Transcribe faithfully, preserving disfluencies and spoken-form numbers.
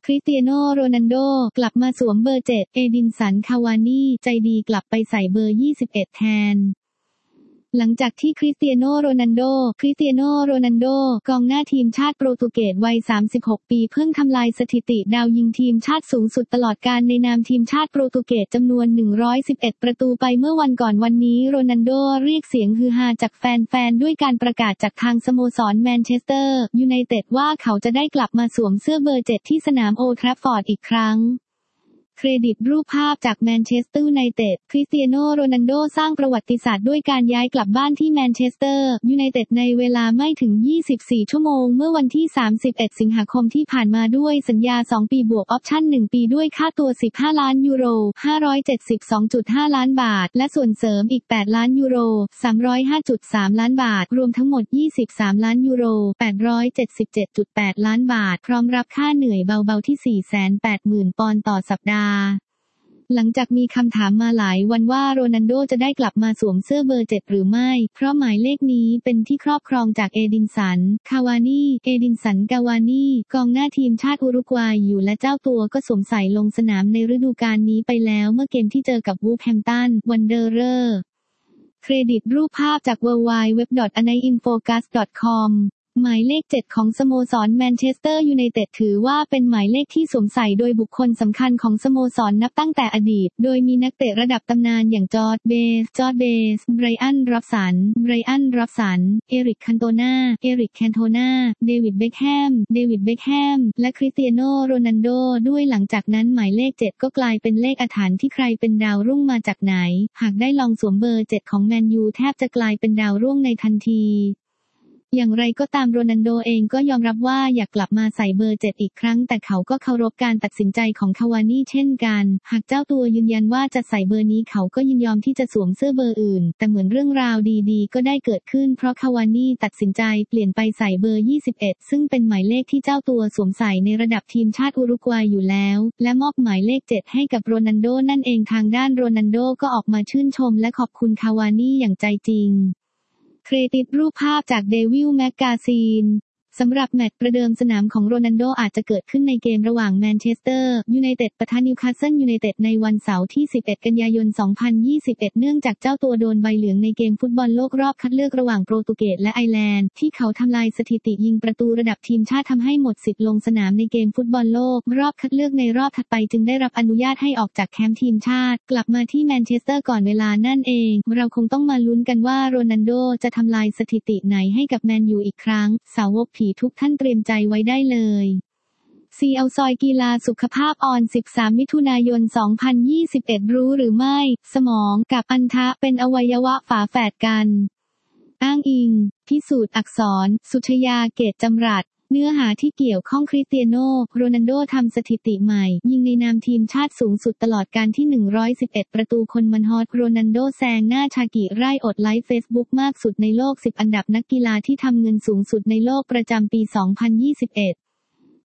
คริสเตียโนโรนัลโดกลับมาสวมเบอร์เจ็ดเอดินสันคาวานี่ใจดีกลับไปใส่เบอร์ยี่สิบเอ็ดแทนหลังจากที่คริสเตียโนโรนัลโดคริสเตียโนโรนัลโดกองหน้าทีมชาติโปรตุเกสวัยสามสิบหกปีเพิ่งทำลายสถิติดาวยิงทีมชาติสูงสุดตลอดกาลในนามทีมชาติโปรตุเกสจำนวนหนึ่งร้อยสิบเอ็ดประตูไปเมื่อวันก่อนวันนี้โรนัลโดเรียกเสียงฮือฮาจากแฟนๆด้วยการประกาศจากทางสโมสรแมนเชสเตอร์ยูไนเต็ดว่าเขาจะได้กลับมาสวมเสื้อเบอร์เจ็ดที่สนามโอลด์แทรฟฟอร์ดอีกครั้งเครดิตรูปภาพจากแมนเชสเตอร์ยูไนเต็ดคริสเตียโนโรนัลโดสร้างประวัติศาสตร์ด้วยการย้ายกลับบ้านที่แมนเชสเตอร์ยูไนเต็ดในเวลาไม่ถึงยี่สิบสี่ชั่วโมงเมื่อวันที่สามสิบเอ็ดสิงหาคมที่ผ่านมาด้วยสัญญาสองปีบวกออปชั่นหนึ่งปีด้วยค่าตัวสิบห้าล้านยูโร ห้าร้อยเจ็ดสิบสองจุดห้าล้านบาทและส่วนเสริมอีกแปดล้านยูโร สามร้อยห้าจุดสามล้านบาทรวมทั้งหมดยี่สิบสามล้านยูโร แปดร้อยเจ็ดสิบเจ็ดจุดแปดล้านบาทพร้อมรับค่าเหนื่อยเบาๆที่ สี่แสนแปดหมื่น ปอนด์ต่อสัปดาห์หลังจากมีคำถามมาหลายวันว่าโรนัลโดจะได้กลับมาสวมเสื้อเบอร์เจ็ดหรือไม่เพราะหมายเลขนี้เป็นที่ครอบครองจากเอดินสันคาวานี่เอดินสันกาวานี่กองหน้าทีมชาติอุรุกวัยอยู่และเจ้าตัวก็สวมใส่ลงสนามในฤดูกาลนี้ไปแล้วเมื่อเกมที่เจอกับวูฟแฮมป์ตันวันเดอเรอร์เครดิตรูปภาพจาก ดับเบิลยู ดับเบิลยู ดับเบิลยู ดอท อันไนอินโฟกัส ดอท คอมหมายเลขเจ็ดของสโมสรแมนเชสเตอร์ยูไนเต็ดถือว่าเป็นหมายเลขที่สวมใส่โดยบุคคลสำคัญของสโมสรนับตั้งแต่อดีตโดยมีนักเตะระดับตำนานอย่างจอร์จเบสจอร์จเบสไบรอันร็อบสันไบรอันร็อบสันเอริกคันโตนาเอริกแคนโทนาเดวิดเบ็คแฮมเดวิดเบ็คแฮมและคริสเตียโนโรนัลโดด้วยหลังจากนั้นหมายเลขเจ็ดก็กลายเป็นเลขอาถรรพ์ที่ใครเป็นดาวรุ่งมาจากไหนหากได้ลองสวมเบอร์เจ็ดของแมนยูแทบจะกลายเป็นดาวรุ่งในทันทีอย่างไรก็ตามโรนัลโดเองก็ยอมรับว่าอยากกลับมาใส่เบอร์เจ็ดอีกครั้งแต่เขาก็เคารพการตัดสินใจของคาวานี่เช่นกันหากเจ้าตัวยืนยันว่าจะใส่เบอร์นี้เขาก็ยินยอมที่จะสวมเสื้อเบอร์อื่นแต่เหมือนเรื่องราวดีๆก็ได้เกิดขึ้นเพราะคาวานี่ตัดสินใจเปลี่ยนไปใส่เบอร์ยี่สิบเอ็ดซึ่งเป็นหมายเลขที่เจ้าตัวสวมใส่ในระดับทีมชาติอุรุกวัยอยู่แล้วและมอบหมายเลขเจ็ดให้กับโรนัลโดนั่นเองทางด้านโรนัลโดก็ออกมาชื่นชมและขอบคุณคาวานี่อย่างใจจริงเครดิตรูปภาพจากเดวิลแมกกาซีนสำหรับแมตช์ประเดิมสนามของโรนัลโดอาจจะเกิดขึ้นในเกมระหว่างแมนเชสเตอร์ยูไนเต็ดปะทะนิวคาสเซิลยูไนเต็ดในวันเสาร์ที่สิบเอ็ดกันยายนสองพันยี่สิบเอ็ดเนื่องจากเจ้าตัวโดนใบเหลืองในเกมฟุตบอลโลกรอบคัดเลือกระหว่างโปรตุเกสและไอร์แลนด์ที่เขาทำลายสถิติยิงประตูระดับทีมชาติทำให้หมดสิทธิ์ลงสนามในเกมฟุตบอลโลกรอบคัดเลือกในรอบถัดไปจึงได้รับอนุญาตให้ออกจากแคมป์ทีมชาติกลับมาที่แมนเชสเตอร์ก่อนเวลานั่นเองเราคงต้องมาลุ้นกันว่าโรนัลโดจะทำลายสถิติไหนให้กับแมนยูอีกครั้งสาวกผีทุกท่านเตรียมใจไว้ได้เลย ซี แอล ซอยกีฬาสุขภาพออนสิบสามมิถุนายนสองพันยี่สิบเอ็ดรู้หรือไม่สมองกับอัณฑะเป็นอวัยวะฝาแฝดกันอ้างอิงพิสูจน์อักษรสุชยาเกตจำรัดเนื้อหาที่เกี่ยวข้องคริสเตียโนโรนัลโดทำสถิติใหม่ยิงในนามทีมชาติสูงสุดตลอดการที่หนึ่งร้อยสิบเอ็ดประตูคนมันฮอตโรนัลโดแซงหน้าชากิไร่อดไลฟ์เฟซบุ๊กมากสุดในโลกสิบอันดับนักกีฬาที่ทำเงินสูงสุดในโลกประจำปีสองพันยี่สิบเอ็ด